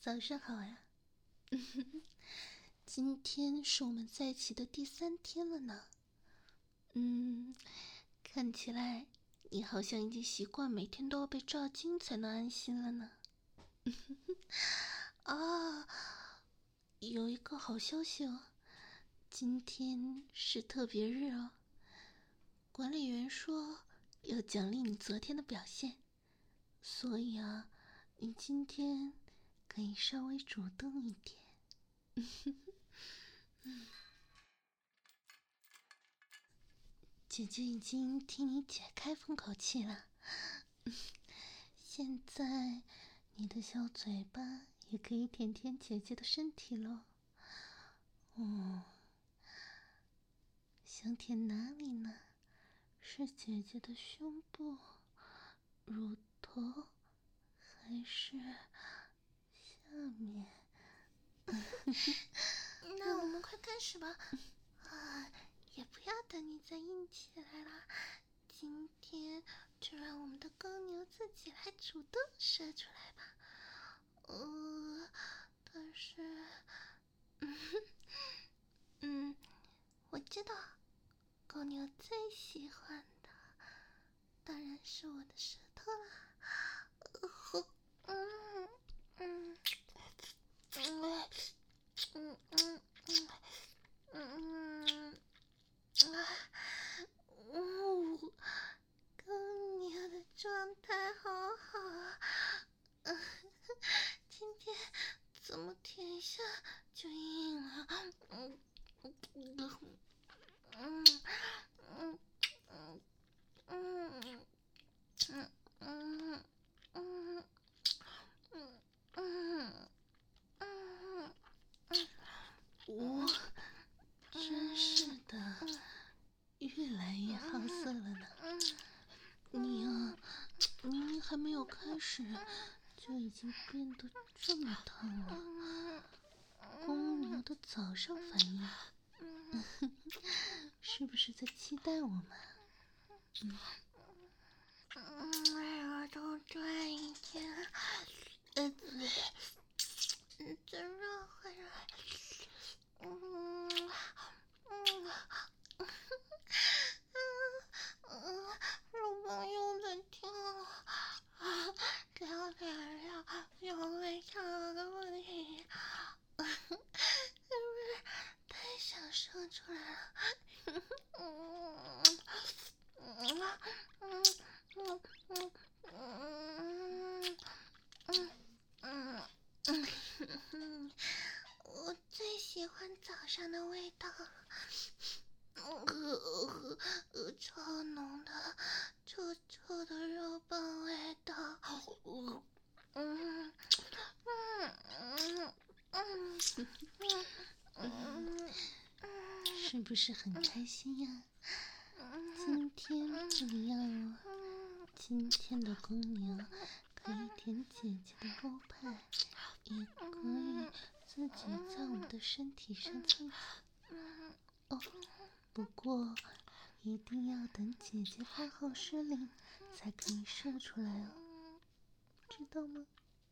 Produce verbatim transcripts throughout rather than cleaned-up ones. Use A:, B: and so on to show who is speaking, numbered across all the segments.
A: 早上好呀。今天是我们在一起的第三天了呢。嗯，看起来你好像已经习惯每天都要被照镜才能安心了呢。啊，有一个好消息哦，今天是特别日哦。管理员说要奖励你昨天的表现，所以啊，你今天可以稍微主动一点。姐姐已经替你解开封口气了，现在你的小嘴巴也可以舔舔姐姐的身体了。嗯，想舔哪里呢？是姐姐的胸部、乳头，还是下面？那我们快开始吧。啊，也不要等你再硬起来啦，今天就让我们的公牛自己来主动射出来吧。呃，但是，嗯嗯，我知道，公牛最喜欢的当然是我的舌头啦。呃，嗯嗯嗯嗯嗯嗯嗯啊，呜，公牛的状态好好啊。呃，今天怎么舔一下就硬了？嗯嗯嗯嗯嗯嗯嗯嗯嗯嗯嗯，我真是的，越来越好色了呢。你啊，明明还没有开始，就已经变得这么烫了。公牛的早上反应，是不是在期待我们？嗯，耳朵转一点，呃，再绕回来。嗯嗯嗯，肉棒又在跳了。啊，聊点聊聊胃肠的问题，是不是太想射出来了？嗯嗯嗯嗯嗯嗯嗯嗯，我最喜欢早上的味道了。呃呃，超浓的、臭臭的肉棒味道。嗯嗯嗯嗯嗯，是不是很开心呀？今天不一样哦，今天的公牛可以舔姐姐的后排，也可以自己在我们的身体上蹭蹭。哦，不过一定要等姐姐发号施令才可以射出来哦，知道吗？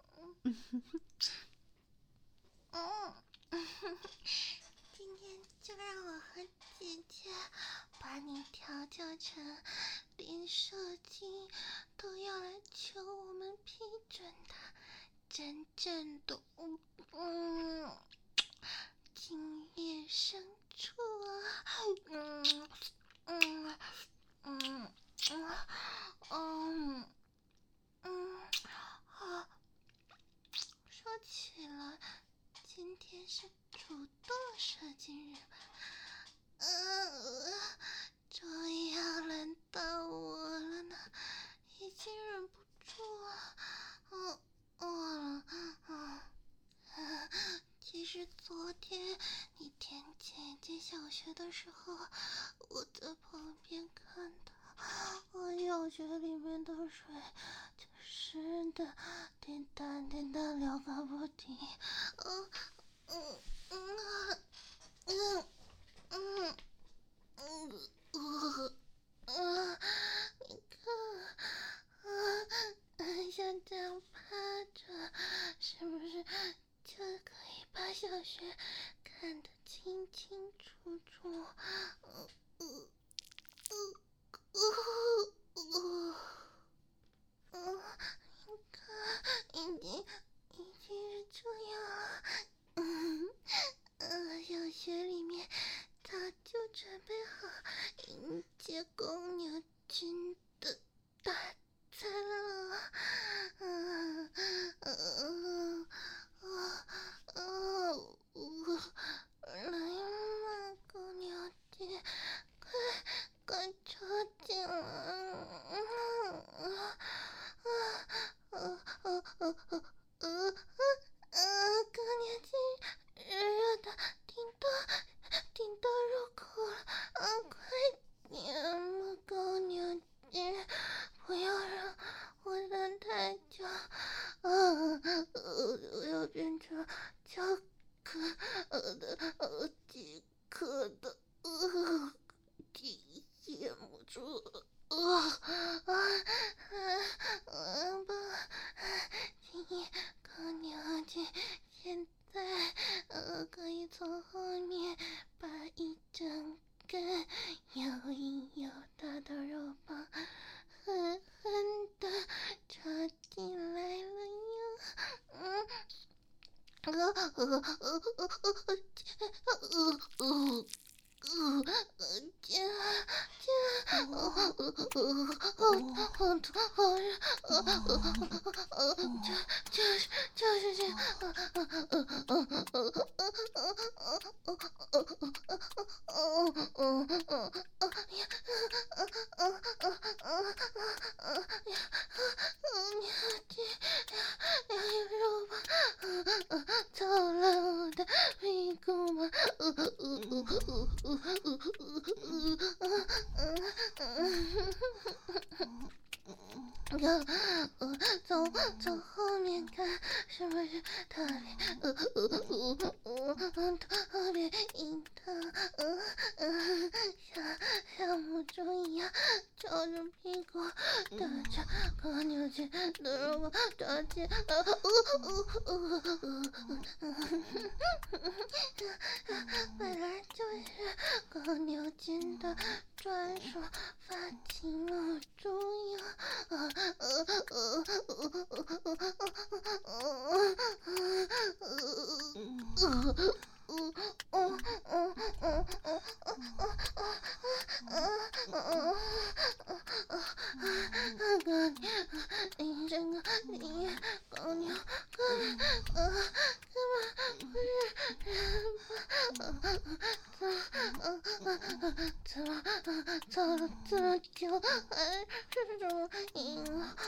A: 今天就让我和姐姐把你调教成连射精都要来求我们批准的真正的嗯精液深处啊。嗯嗯嗯嗯嗯啊，说起来，今天是主动射精日吧？嗯，终于要轮到我了呢，已经忍不住了。嗯嗯嗯嗯，其实昨天你舔姐姐小学的时候，我在旁边看到，我小学里面的水就湿的，滴答滴答流个不停。嗯嗯嗯嗯嗯嗯嗯嗯，你看，嗯，像这样趴着，是不是把小穴看得清清楚楚。呃呃呃呃呃呃，你看，已经已经是这样了。嗯，呃，小穴里面早就准备好迎接公牛君的大餐了。嗯嗯嗯嗯嗯，来嘛，公牛君，快快抓紧了！嗯嗯嗯嗯嗯嗯嗯嗯，公牛君，热热的，顶到顶到入口了！啊，快点嘛，公牛君，不要让我等太久。啊，呃，我要变成巧克呃的呃饥渴的呃，体羡慕住了。啊啊啊！不，请你公牛君现在呃可以从后面把一整根又硬又大的肉棒狠狠地插进来了哟。嗯。呃呃呃呃呃呃呃呃呃，姐姐，呃呃呃呃，好痛，好热，呃呃呃，就就是就是这样，呃呃呃呃呃呃呃呃呃呃呃呃呀，呃呃呃呃呃呀，呃你这呀有肉吧？呃呃，操了我的屁股吗？呃呃呃呃呃呃呃呃呃，从从后面看是不是特别呃呃呃呃特别硬的？呃呃，像像母猪一样照着屁股等着公牛去的肉棒抓进。呃呃呃呃呃，本来就是公牛君的专属发情母猪呀！呃呃呃呃呃呃哥，你这个你公牛，哥，呃，怎么不是人吧？怎么走了这么久还是这么硬啊？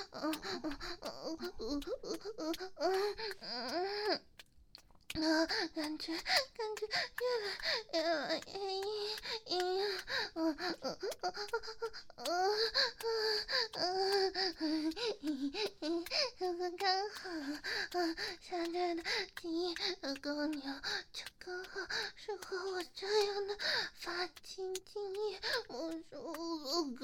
A: 啊，感觉感觉越来越来越硬硬，嗯嗯嗯嗯嗯嗯嗯，刚好，嗯，现在的鸡和公牛就刚好适合我这样的发情经验魔术。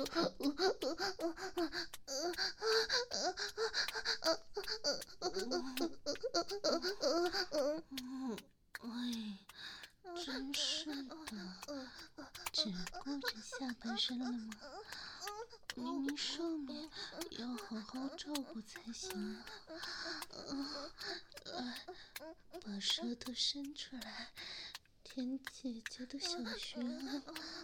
B: 哎，真是的，只顾着下半身了吗？明明上面要好好照顾才行啊！来，把舌头伸出来，舔姐姐的小穴啊！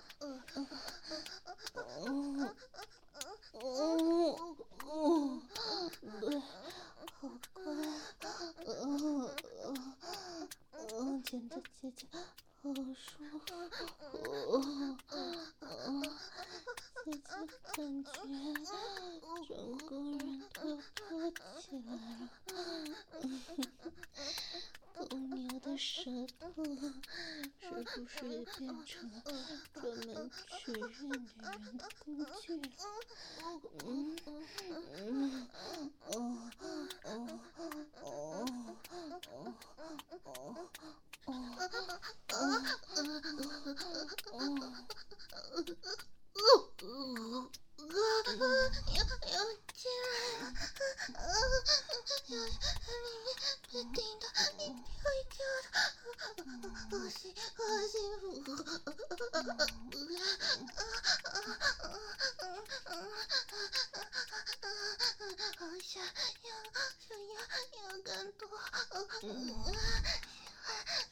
B: 哦哦哦，对，好乖啊！哦哦哦，舔着姐姐好舒服哦哦，姐姐感觉整个人都要飘起来了。公牛的舌头是不是也变成了专门取悦女人的工具了？嗯嗯哦哦哦哦哦哦哦，
A: 要要进来了，呃，小里面被顶的一跳一跳的，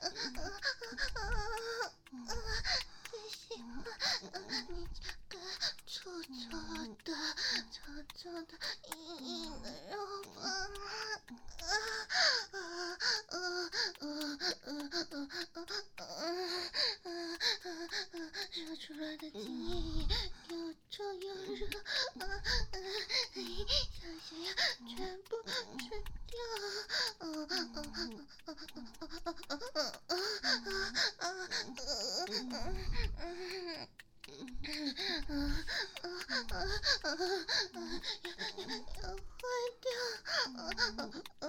A: 最喜欢你这个粗粗的、粗粗的、硬硬的肉棒。说出来的精液又臭又热，想想要全部吃掉。要坏掉！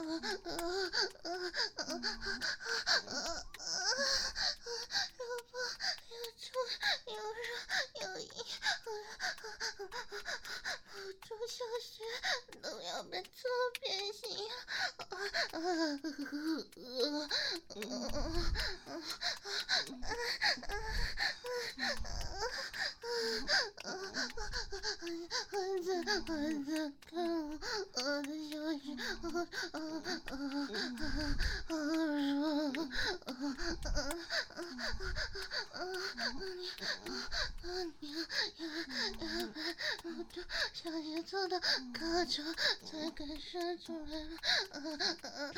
A: 肉棒又粗又热又硬，不出小学都要被搓变形。孩子，孩子，看我，我的小穴，好爽！你要要把我的小穴做到高潮才敢射出来了。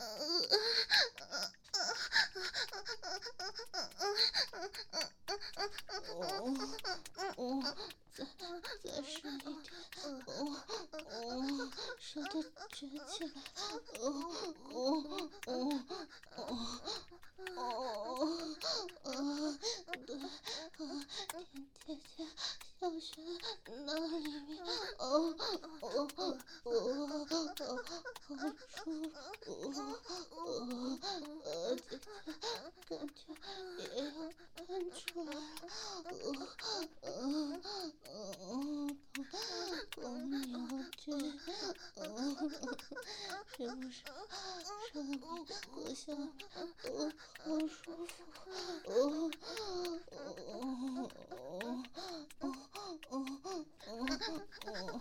B: 哦，再再深一点，哦哦，舌头卷起来，哦哦哦哦哦哦，对，啊，舔舔下小穴那里面，哦哦哦哦，好舒服，哦呃，姐姐感觉也要喷出来了，哦哦哦，公牛君，哦，是不是上面和下面都好舒服？哦哦哦哦哦哦哦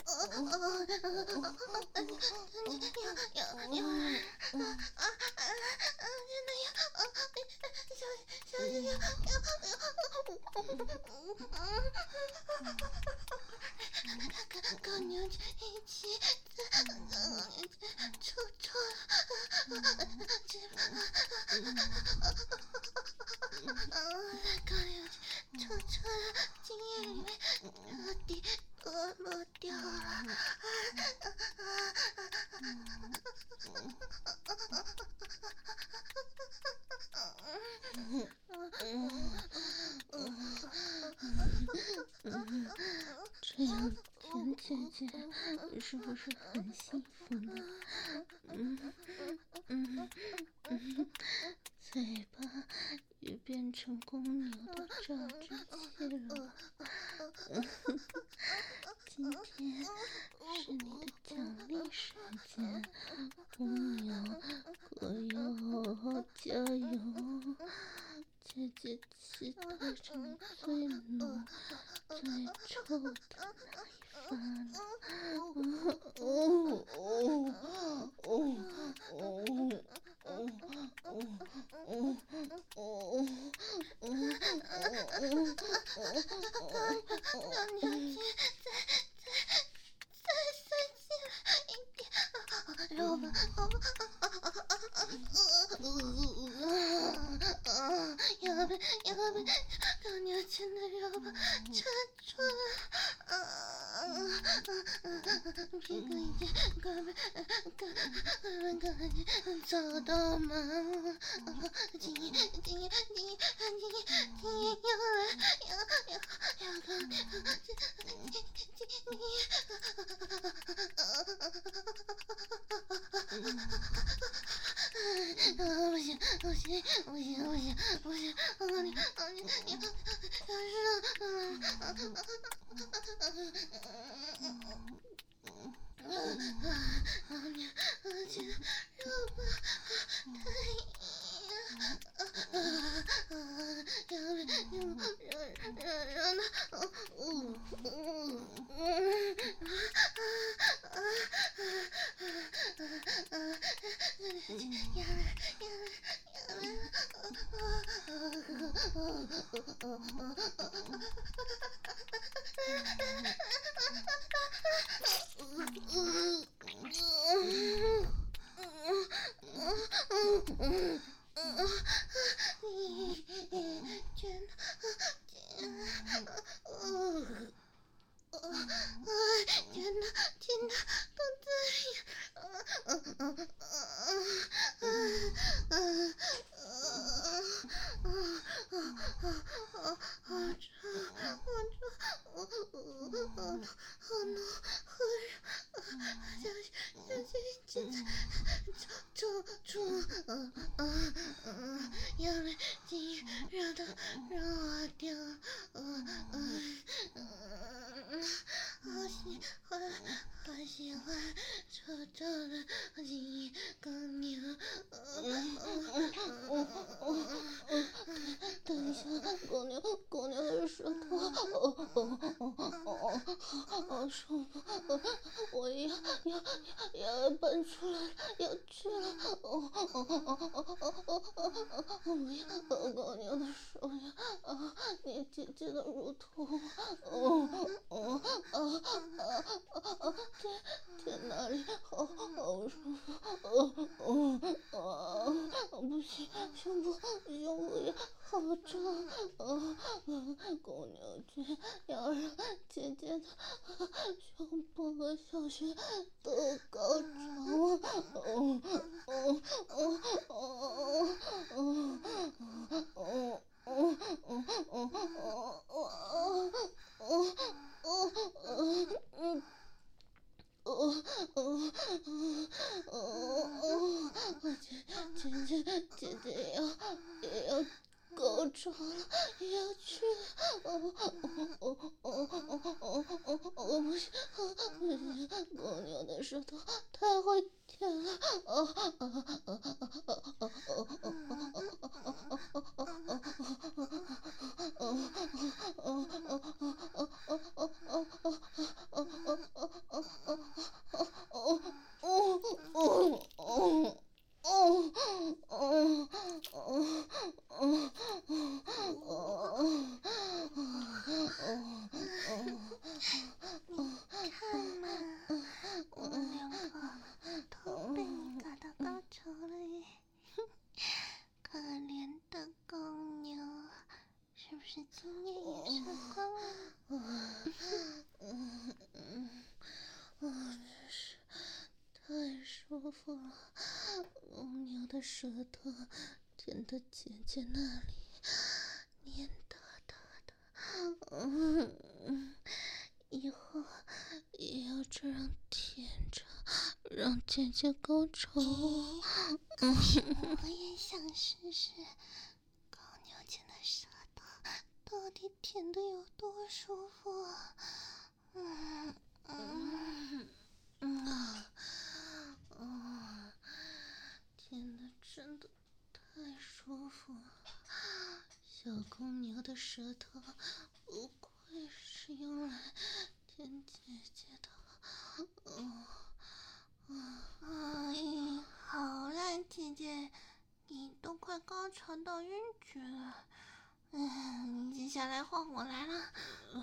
A: 有有啊啊啊！真的有啊！小小心有有，跟跟牛一起臭臭了，这跟牛臭臭了，精液里面彻底脱落掉了。
B: 这样甜姐姐是不是很幸福呢？嗯嗯嗯，嘴巴也变成公牛的榨汁器了。今天是你的奖励时间，公牛，可要加油！姐姐期待着你最浓、最臭的那一发呢。哦哦哦哦哦哦哦哦哦！
A: 让牛姐再再再塞进来一点肉吧。要被要被让牛姐的肉吧撑住了。皮哥已经快被快被赶紧找到吗？今夜今夜今夜今夜今夜要来要要要看今夜。不行不行不行不行不行！你你你你
B: 天哪，天哪，天哪，天哪，肚子里，好热，好热，好冷，好冷，好热，小小心点，住住住，嗯嗯嗯，有人进热的让我掉，嗯嗯嗯，好喜欢好喜欢臭臭的鸡公牛，嗯嗯嗯，等一下，公牛公牛的舌头，哦哦哦哦哦，好舒服，我要要要要搬出来了，要去了，哦哦哦哦哦哦哦哦，不要，公牛的手呀，啊，你姐姐的乳头，哦哦啊啊啊啊，天天哪里好好舒服，哦哦啊，不行，胸部胸部也好胀，啊啊，公牛君要让姐姐的胸部和小穴都高潮，哦哦哦哦哦哦哦。哦哦哦哦哦哦哦哦嗯哦哦哦哦，姐姐姐姐姐要也要高潮了，也要去了，哦哦哦哦哦哦哦哦，不行不行，公牛的舌头太会舔了，啊啊啊啊啊啊啊
A: 你看嘛，我们两个都被你搞到高潮了耶！可怜的公牛，是不是经验也吃光了？
B: 嗯嗯，啊，真是太舒服了！公牛的舌头舔到姐姐那里，黏哒哒的。嗯，以后也要这样舔着，让姐姐高潮。
A: 可是我也想试试公牛犬的舌头到底舔得有多舒服啊！嗯嗯
B: 嗯啊，啊，舔的真的太舒服了。小公牛的舌头不愧是用来舔姐姐的，嗯
A: 哎，好了，姐姐，你都快高潮到晕厥了，嗯，接下来换我来了。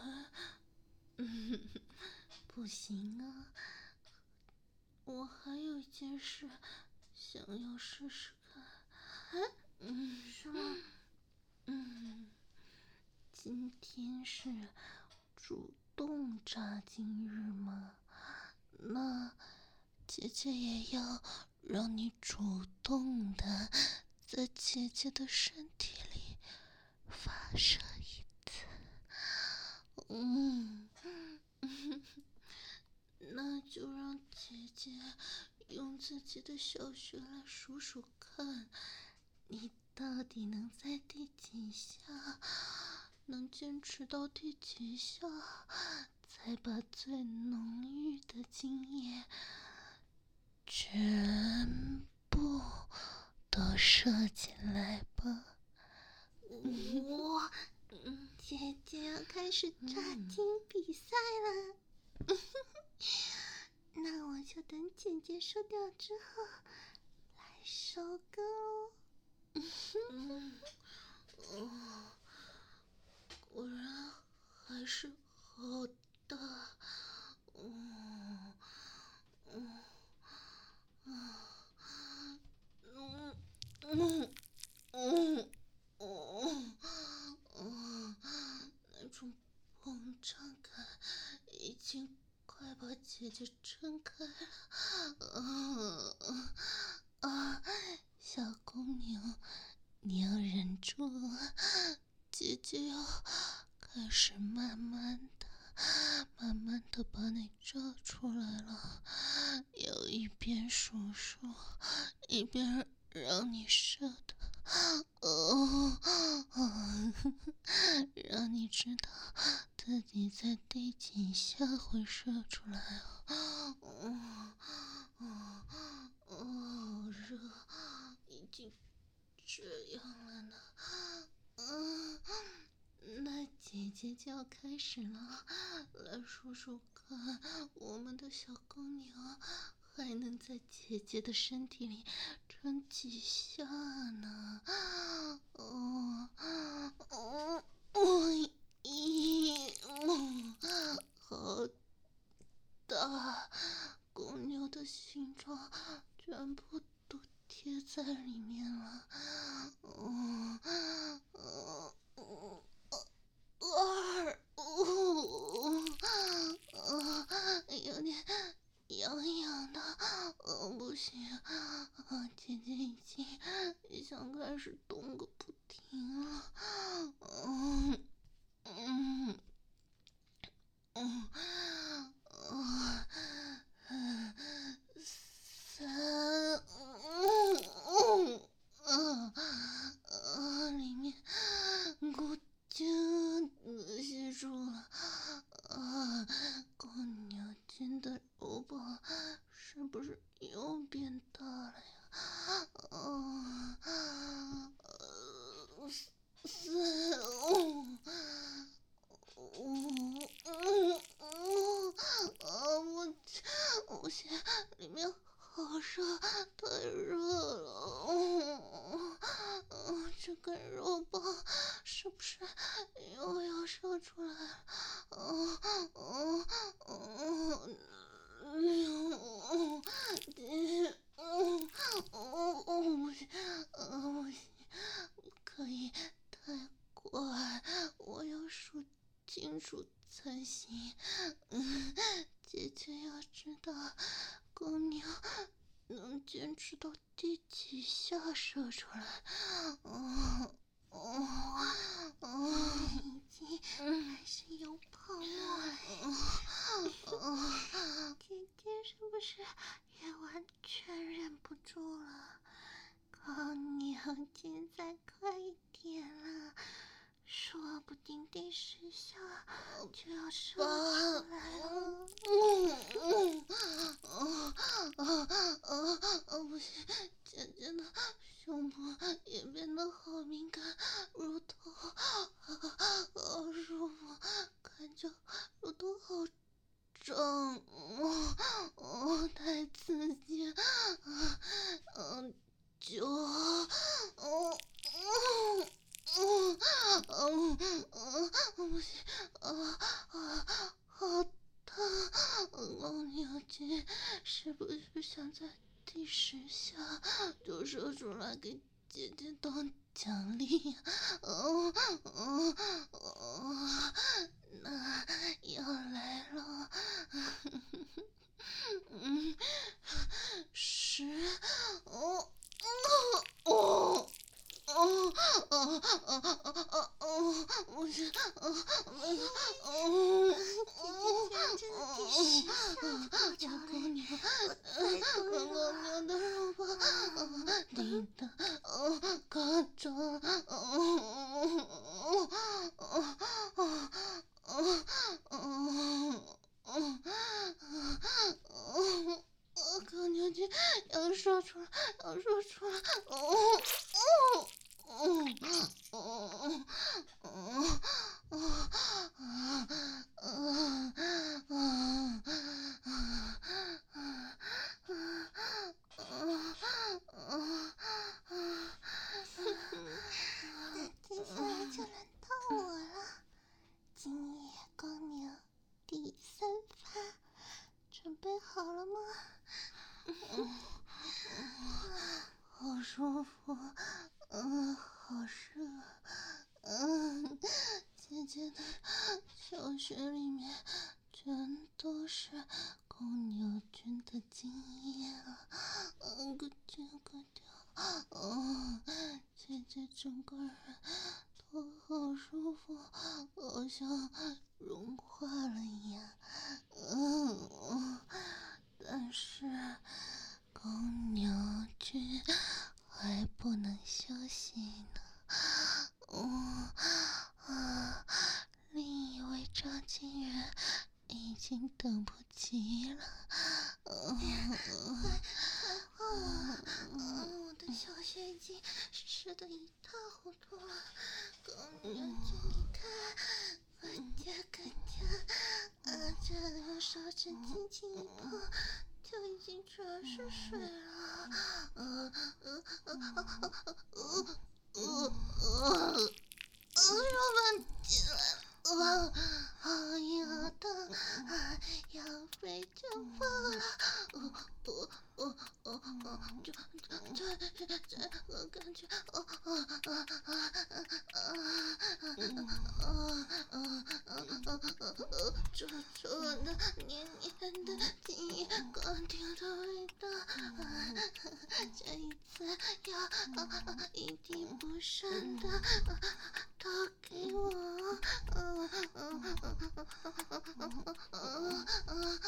B: 嗯，不行啊，我还有一件事想要试试看。
A: 啊？
B: 嗯，
A: 什么？
B: 嗯，今天是主动扎精日吗？那姐姐也要让你主动的在姐姐的身体里发射一次。嗯，那就让姐姐用自己的小穴来数数看，你到底能在第几下，能坚持到第几下，再把最浓郁的精液全部都射进来吧。
A: 我，姐姐要开始抓精比赛了。那我就等姐姐收掉之后来收割哦。
B: 嗯，哦， 是好大，嗯嗯嗯嗯嗯嗯嗯嗯，那种膨胀感已经快把姐姐撑开了。啊啊！小公牛，你要忍住，姐姐要开始慢慢的、慢慢的把你照出来了，要一边数数，一边让你射的，哦，让你知道自己在第几下会射出来啊！哦哦哦，热，已经这样了呢。嗯，那姐姐就要开始了，来数数看，我们的小公牛还能在姐姐的身体里撑几下呢？哦哦哦，一，嗯，好大，公牛的形状全部都贴在里面了。哦哦哦二，哦，啊，有点痒痒的，呃，不行，啊，姐姐已经想开始动个不停了，嗯嗯嗯嗯嗯，三，嗯嗯嗯嗯，里面咕就吸住了。啊，公牛筋的肉棒是不是又变大了呀？啊，呃，四，五，五，嗯嗯啊，我我现在里面好热，太热了。嗯嗯，这根肉棒是不是又要射出来了？嗯嗯嗯嗯，姐，嗯嗯嗯，不行，嗯不行，不可以太快，我要数清楚才行。嗯，姐姐要知道，公牛能坚持到第几下射出来？哦哦哦，
A: 已经开始有泡沫了。姐姐是不是也完全忍不住了？公牛筋再快一点了，说不定第十下就要射出来了。
B: 嗯嗯嗯嗯嗯嗯，不行，姐姐的胸部也变得好敏感，乳头好舒服，感觉乳头好胀，哦哦，太刺激，嗯嗯，九，嗯嗯嗯嗯嗯，不行，啊啊，好疼！公牛筋是不是想在第十下就射出来给姐姐当奖励？哦哦哦，那要来了。嗯，十，哦哦哦。哦哦哦哦哦哦！不是，哦哦哦！
A: 姐姐竟然真的第十下就高潮了，
B: 公牛，
A: 我猜对了。
B: 公牛的肉棒，你的哦高潮，哦哦哦哦哦哦哦哦！公牛筋要说出来，要说出来，哦哦。嗯嗯嗯嗯嗯嗯嗯
A: 那接下来就轮到我了。今夜公
B: 服，嗯，好热，嗯，姐姐的小穴里面全都是公牛菌的精液啊，嗯，咯吱咯吱，嗯，姐姐整个人都好舒服，好像融化了一样，嗯，但是公牛菌还不能休息呢。嗯啊，另一位赵金人已经等不及了。嗯
A: 快快换我！嗯，我的小穴已经湿得一塌糊涂了。公牛菌，你看，更加更加，啊，这用手指轻轻一碰，就已经全是水了。嗯嗯嗯嗯嗯嗯嗯，肉棒进来了。啊，好硬好疼，啊，要飞就爆了！哦哦哦哦哦，这这这这，我感觉，哦哦哦哦哦哦哦哦哦哦，臭臭的、黏黏的、晶莹光溜的味道，这一次要一滴不剩的都给我！嗯嗯嗯嗯嗯嗯嗯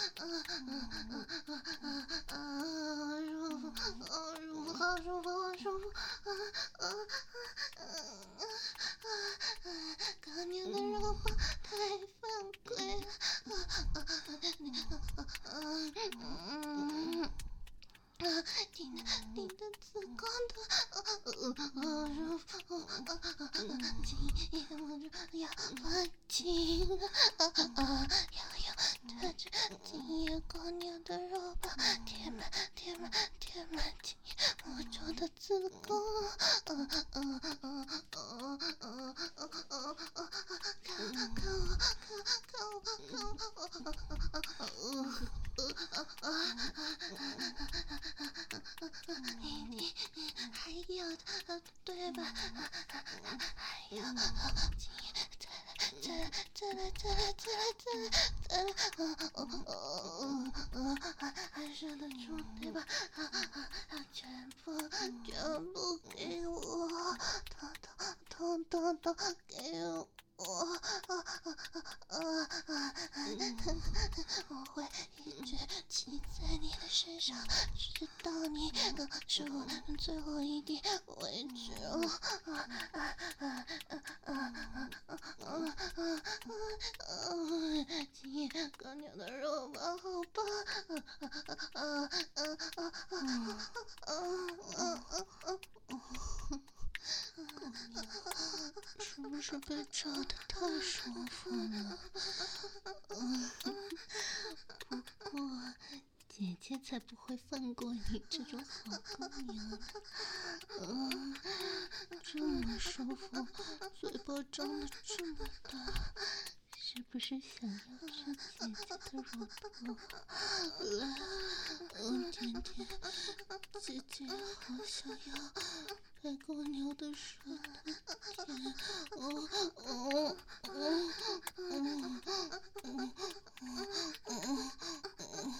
A: 嗯嗯，舒服，嗯，舒服，好舒服，好舒服，嗯嗯嗯嗯，高牛的肉棒太犯规了，嗯嗯嗯。啊，你的你的子宫的，呃呃呃呃，今夜我就要发情了，啊啊，要要这这今夜公牛的肉棒填满填满填满今夜我做的子宫，啊啊啊啊啊啊啊啊！看看我看看我看我，啊啊啊啊啊！一定还有的，对吧？还有，今夜再来再来再来再来再来再来再来，哦哦哦，还还舍得住对吧？啊啊，全部全部给我，统统统统统给我！我啊啊啊啊！我会一直骑在你的身上，直到你是我最后一滴为止哦！啊啊啊啊啊啊啊啊啊！今夜公牛的肉棒好棒！啊啊啊啊啊啊啊啊啊！
B: 公牛，是不是被照得太舒服了？嗯，不过姐姐才不会放过你这种好公牛呢。嗯，这么舒服，嘴巴张得这么大，是不是想要吃姐姐的乳头？来，嗯，甜甜，姐姐好想要被公牛的舌头舔，哦哦哦哦哦哦哦！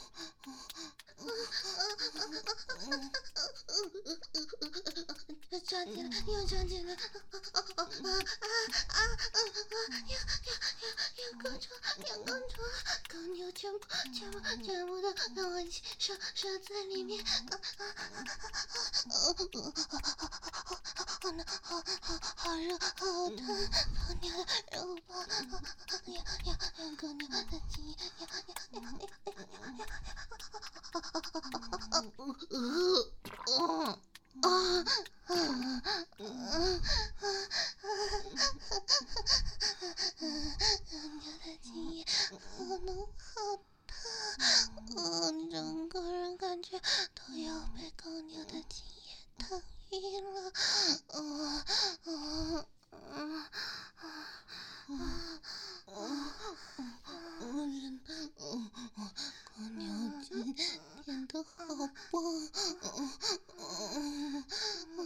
A: 抓紧了，又抓紧了！啊啊啊啊啊！要要要要公主，要公主！公牛全部全部全部都让我射射在里面！啊啊啊啊！好难，好好好热，好疼！公牛的肉棒，要要要公牛的精液，要要要要要要！啊啊啊啊啊！呃呃。啊啊啊啊！牛的精液好浓好烫，嗯，整个人感觉都要被公牛的精液烫晕了，嗯嗯嗯嗯嗯嗯嗯，公牛精舔得好棒，嗯嗯。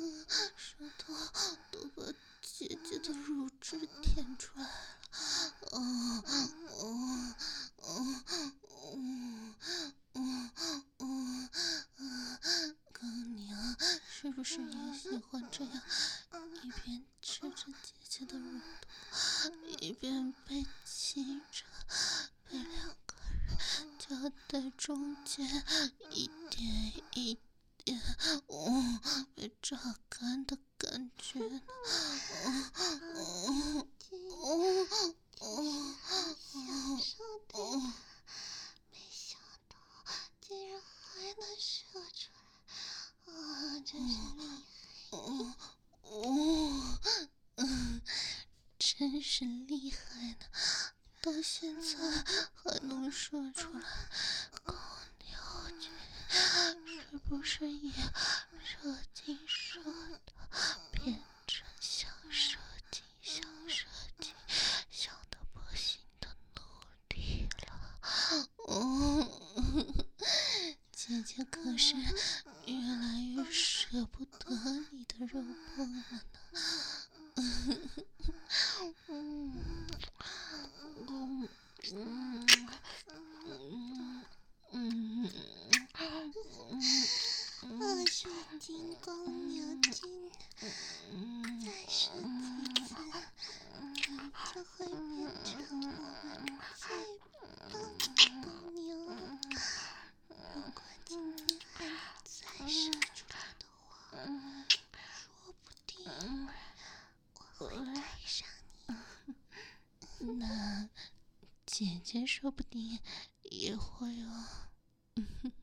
B: 这样一边吃着姐姐的乳头，一边被亲着，被两个人夹在中间，一点一点，哦，被榨干的感觉呢。哦哦哦
A: 享受的，没想到竟然还能射出来，啊，真是厉害！
B: 哦哦，嗯，真是厉害呢！到现在还能射出来，狗鸟君是不是也射精射的变成想射精想射精想得不行的奴隶了？哦，姐姐可是越来越舍不得你的肉棒了呢。嗯嗯嗯嗯嗯
A: 二射精公牛精，再射几次，你就会变成我们最棒的公牛。如果今天还能再射出来的话，说不定我会带上你。
B: 那姐姐说不定也会哦。